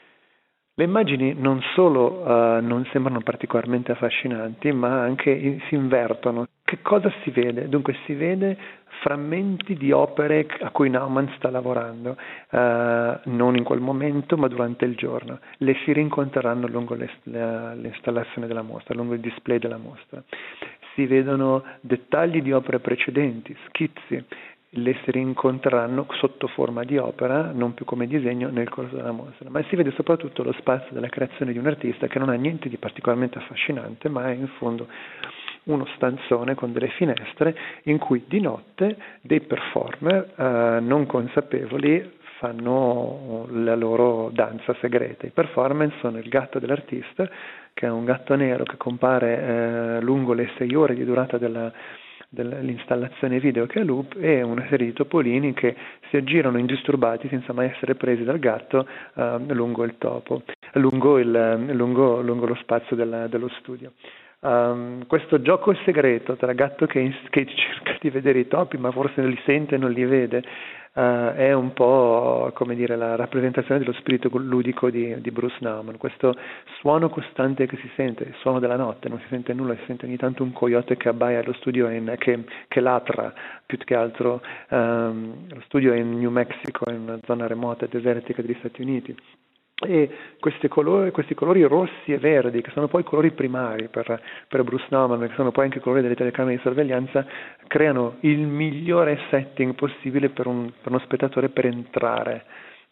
Le immagini non solo uh, non sembrano particolarmente affascinanti, ma anche in, si invertono. Che cosa si vede? Dunque si vede frammenti di opere a cui Nauman sta lavorando, uh, non in quel momento ma durante il giorno. Le si rincontreranno lungo le, le, l'installazione della mostra, lungo il display della mostra. Si vedono dettagli di opere precedenti, schizzi, le si rincontreranno sotto forma di opera, non più come disegno, nel corso della mostra. Ma si vede soprattutto lo spazio della creazione di un artista che non ha niente di particolarmente affascinante, ma è in fondo uno stanzone con delle finestre in cui di notte dei performer eh, non consapevoli fanno la loro danza segreta. I performance sono il gatto dell'artista, che è un gatto nero che compare eh, lungo le sei ore di durata della, dell'installazione video che è loop, e una serie di topolini che si aggirano indisturbati senza mai essere presi dal gatto eh, lungo il topo, lungo, il, lungo, lungo lo spazio della, dello studio. Um, questo gioco segreto tra gatto che, che cerca di vedere i topi ma forse non li sente e non li vede uh, è un po', come dire, la rappresentazione dello spirito ludico di, di Bruce Nauman. Questo suono costante che si sente, il suono della notte, non si sente nulla, si sente ogni tanto un coyote che abbaia allo studio, in, che, che latra più che altro. Um, lo studio è in New Mexico, in una zona remota e desertica degli Stati Uniti. E questi colori, questi colori rossi e verdi, che sono poi i colori primari per, per Bruce Nauman, che sono poi anche i colori delle telecamere di sorveglianza, creano il migliore setting possibile per, un, per uno spettatore per entrare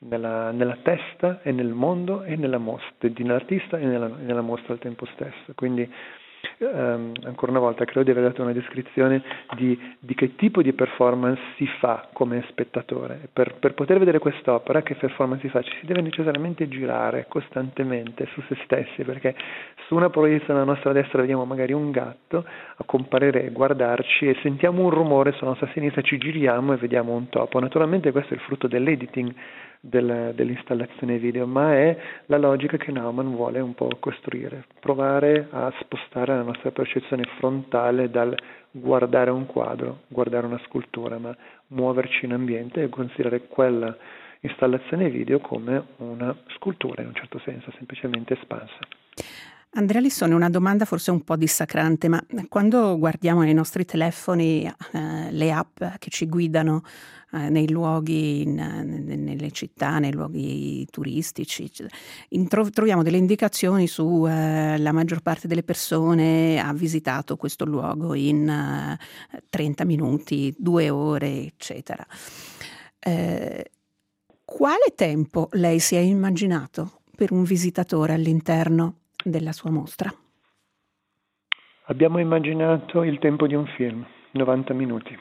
nella, nella testa e nel mondo e nella mostra, nell'artista e nella, nella mostra al tempo stesso. Quindi Um, ancora una volta credo di aver dato una descrizione di, di che tipo di performance si fa come spettatore. Per, per poter vedere quest'opera, che performance si fa? Ci si deve necessariamente girare costantemente su se stessi, perché su una proiezione alla nostra destra vediamo magari un gatto a comparire e guardarci, e sentiamo un rumore sulla nostra sinistra, ci giriamo e vediamo un topo. Naturalmente questo è il frutto dell'editing del, dell'installazione video, ma è la logica che Naumann vuole un po' costruire, provare a spostare la nostra percezione frontale dal guardare un quadro, guardare una scultura, ma muoverci in ambiente e considerare quella installazione video come una scultura in un certo senso, semplicemente espansa. Andrea Lissone, una domanda forse un po' dissacrante, ma quando guardiamo nei nostri telefoni eh, le app che ci guidano eh, nei luoghi, in, nelle città, nei luoghi turistici, in, troviamo delle indicazioni su eh, la maggior parte delle persone ha visitato questo luogo in eh, trenta minuti, due ore, eccetera. Eh, quale tempo lei si è immaginato per un visitatore all'interno della sua mostra? Abbiamo immaginato il tempo di un film, novanta minuti,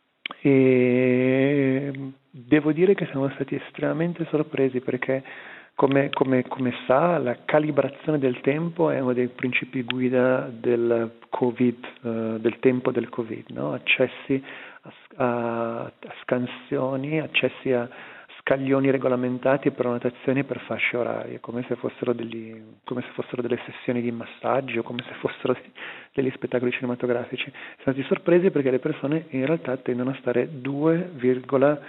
e devo dire che siamo stati estremamente sorpresi perché come, come, come sa, la calibrazione del tempo è uno dei principi guida del Covid, uh, del tempo del Covid, no? Accessi a, a, a scansioni, accessi a scaglioni regolamentati e prenotazioni per fasce orarie, come se fossero degli, come se fossero delle sessioni di massaggio, come se fossero degli spettacoli cinematografici. Siamo stati sorpresi perché le persone in realtà tendono a stare due virgola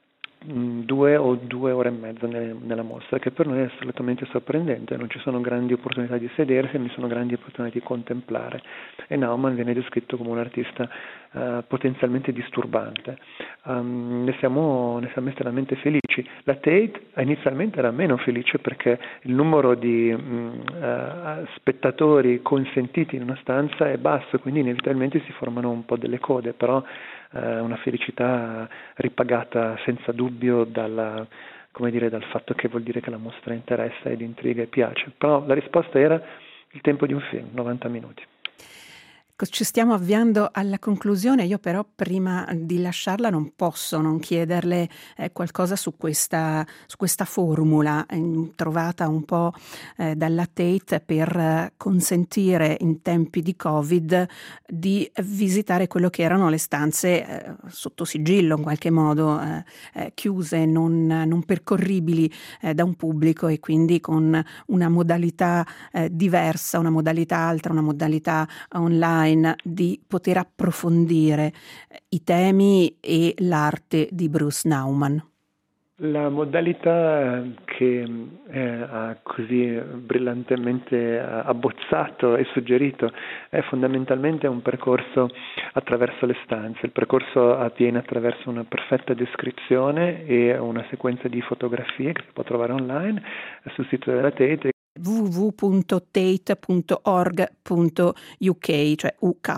due o due ore e mezza nelle, nella mostra, che per noi è assolutamente sorprendente. Non ci sono grandi opportunità di sedersi, non ci sono grandi opportunità di contemplare, e Naumann viene descritto come un artista uh, potenzialmente disturbante. Um, ne siamo, ne siamo estremamente felici. La Tate inizialmente era meno felice perché il numero di um, uh, spettatori consentiti in una stanza è basso, quindi inevitabilmente si formano un po' delle code, però una felicità ripagata senza dubbio dalla, come dire, dal fatto che vuol dire che la mostra interessa ed intriga e piace. Però la risposta era il tempo di un film, novanta minuti. Ci stiamo avviando alla conclusione, io però prima di lasciarla non posso non chiederle eh, qualcosa su questa, su questa formula eh, trovata un po' eh, dalla Tate per eh, consentire in tempi di Covid di visitare quello che erano le stanze eh, sotto sigillo in qualche modo, eh, eh, chiuse, non, non percorribili eh, da un pubblico, e quindi con una modalità eh, diversa, una modalità altra, una modalità online, di poter approfondire i temi e l'arte di Bruce Naumann. La modalità che eh, ha così brillantemente abbozzato e suggerito è fondamentalmente un percorso attraverso le stanze. Il percorso avviene attraverso una perfetta descrizione e una sequenza di fotografie che si può trovare online sul sito della Tate, w w w punto tate punto org punto u k, cioè U K.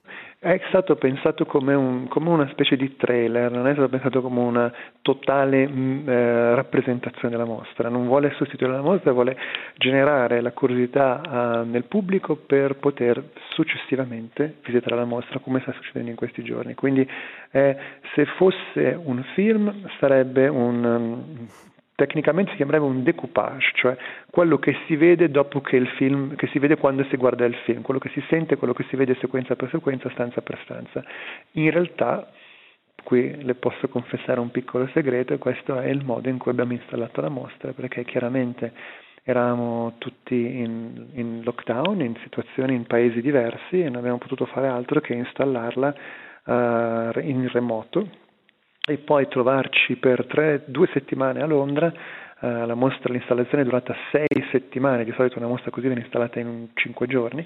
È stato pensato come, un, come una specie di trailer, non è stato pensato come una totale mh, eh, rappresentazione della mostra. Non vuole sostituire la mostra, vuole generare la curiosità uh, nel pubblico per poter successivamente visitare la mostra, come sta succedendo in questi giorni. Quindi eh, se fosse un film sarebbe un... Um, tecnicamente si chiamerebbe un découpage, cioè quello che si vede dopo che il film, che si vede quando si guarda il film, quello che si sente, quello che si vede sequenza per sequenza, stanza per stanza. In realtà, qui le posso confessare un piccolo segreto, e questo è il modo in cui abbiamo installato la mostra, perché chiaramente eravamo tutti in, in lockdown, in situazioni, in paesi diversi, e non abbiamo potuto fare altro che installarla uh, in remoto, e poi trovarci per tre, due settimane a Londra. Uh, la mostra, l'installazione è durata sei settimane, di solito una mostra così viene installata in cinque giorni,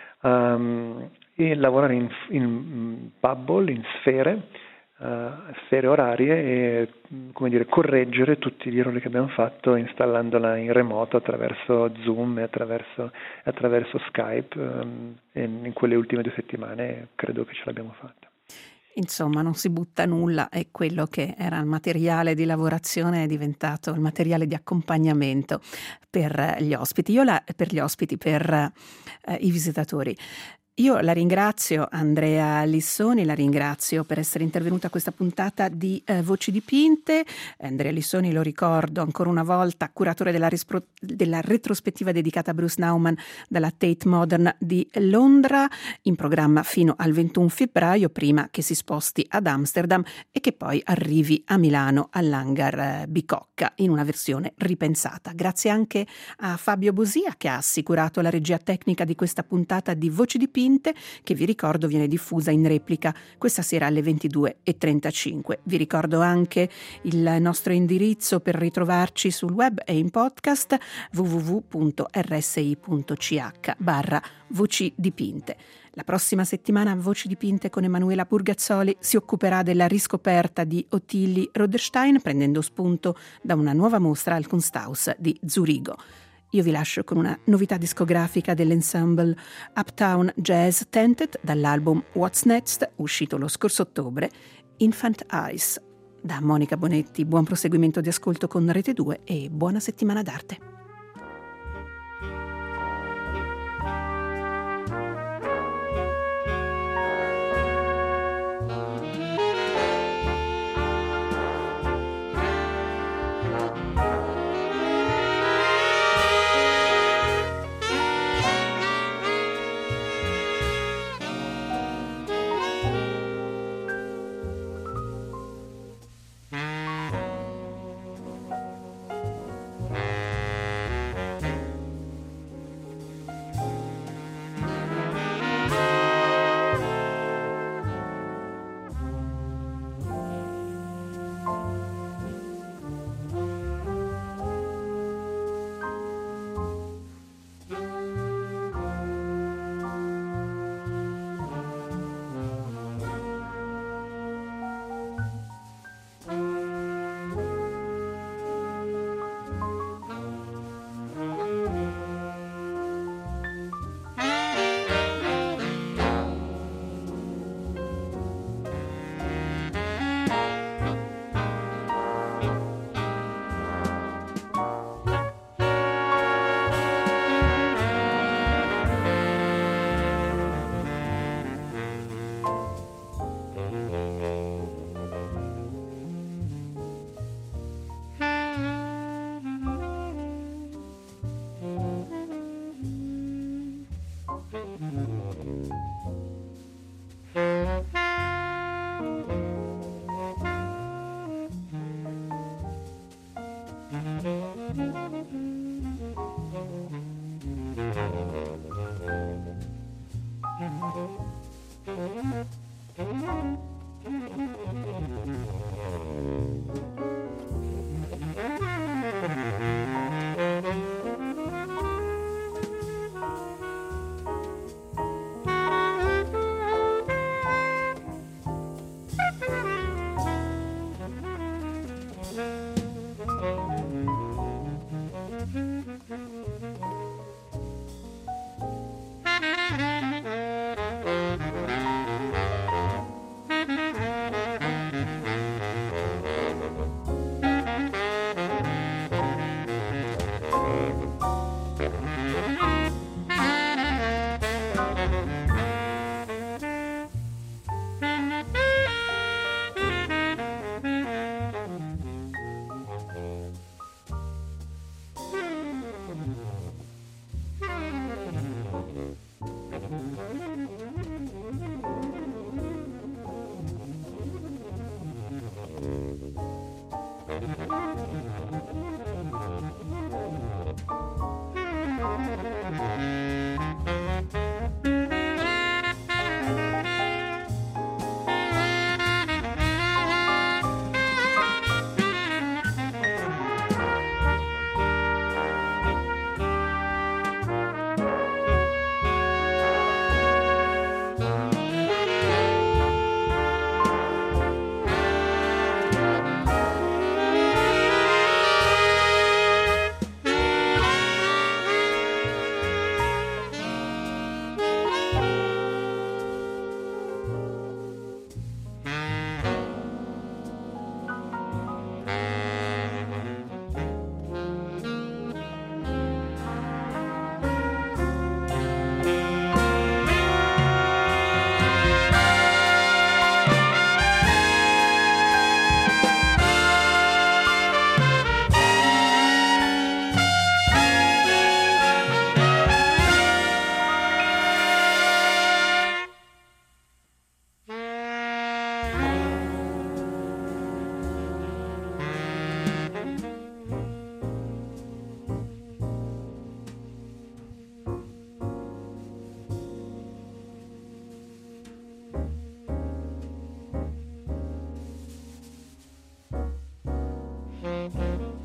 um, e lavorare in, in bubble, in sfere, uh, sfere orarie, e come dire, correggere tutti gli errori che abbiamo fatto installandola in remoto attraverso Zoom e attraverso, attraverso Skype, um, e in quelle ultime due settimane credo che ce l'abbiamo fatta. Insomma, non si butta nulla e quello che era il materiale di lavorazione è diventato il materiale di accompagnamento per gli ospiti, io la, per gli ospiti, per eh, i visitatori. Io la ringrazio, Andrea Lissoni, la ringrazio per essere intervenuta a questa puntata di eh, Voci Dipinte. Andrea Lissoni, lo ricordo ancora una volta, curatore della, rispro- della retrospettiva dedicata a Bruce Nauman dalla Tate Modern di Londra, in programma fino al ventuno febbraio, prima che si sposti ad Amsterdam e che poi arrivi a Milano all'Hangar eh, Bicocca in una versione ripensata. Grazie anche a Fabio Bosia che ha assicurato la regia tecnica di questa puntata di Voci Dipinte, che vi ricordo viene diffusa in replica questa sera alle ventidue e trentacinque. Vi ricordo anche il nostro indirizzo per ritrovarci sul web e in podcast w w w punto r s i punto c h barra Voci Dipinte. La prossima settimana Voci Dipinte con Emanuela Purgazzoli si occuperà della riscoperta di Ottilie Rodenstein, prendendo spunto da una nuova mostra al Kunsthaus di Zurigo. Io vi lascio con una novità discografica dell'ensemble Uptown Jazz Tented dall'album What's Next, uscito lo scorso ottobre, Infant Eyes. Da Monica Bonetti, buon proseguimento di ascolto con Rete due e buona settimana d'arte.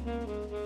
Thank you.